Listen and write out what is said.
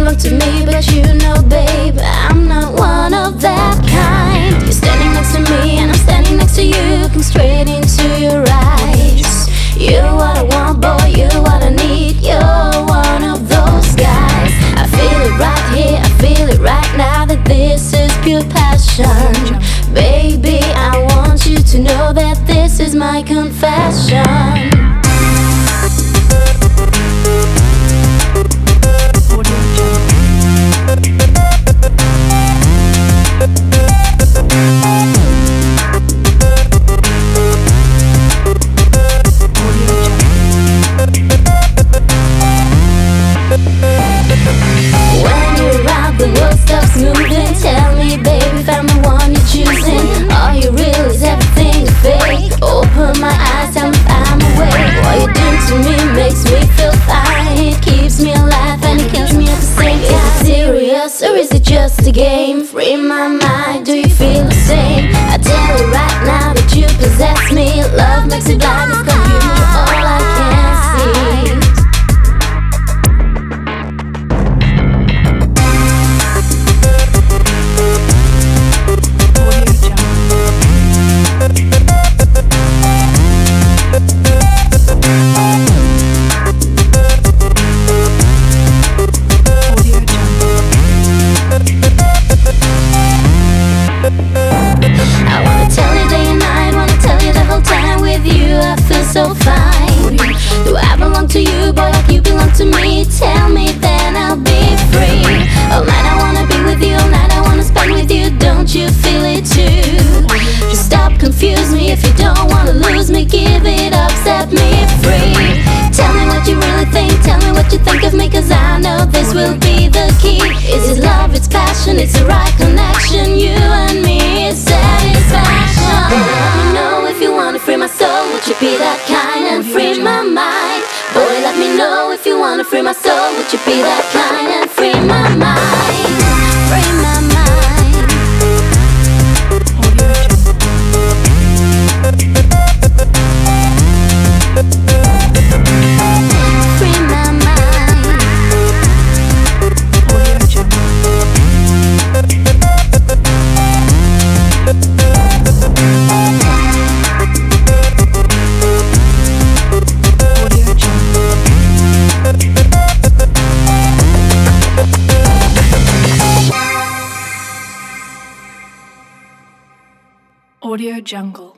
belong to me, but you know, babe, I'm not one of that kind. You're standing next to me and I'm standing next to you, looking straight into your eyes. You're what I want, boy, you're what I need. You're one of those guys. I feel it right here, I feel it right now, that this is pure passion. Baby, I want you to know that this is my confession. Tell me, baby, if I'm the one you're choosing. All you real is everything is fake. Open my eyes, tell me if I'm awake. What you do to me makes me feel fine. It keeps me alive and it kills me at the same time. Is it serious or is it just a game? Free my mind, do you feel the same? I tell you right now that you possess me. Love makes me blind, it's confused, you're all I can see. So fine. Do I belong to you, boy, like you belong to me? Tell me, then I'll be free. All night I wanna be with you, all night I wanna spend with you. Don't you feel it too? Just stop, confuse me. If you don't wanna lose me, give it up, set me free. Tell me what you really think, tell me what you think of me, cause I know this will be the key. Is it love, it's passion, it's the right connection. You and me, it's satisfaction. Let me know if you wanna free my soul. Would you be that kind and free my mind? Boy, let me know if you wanna free my soul. Would you be that kind and free my mind? Free my mind. Free my mind. Audio Jungle.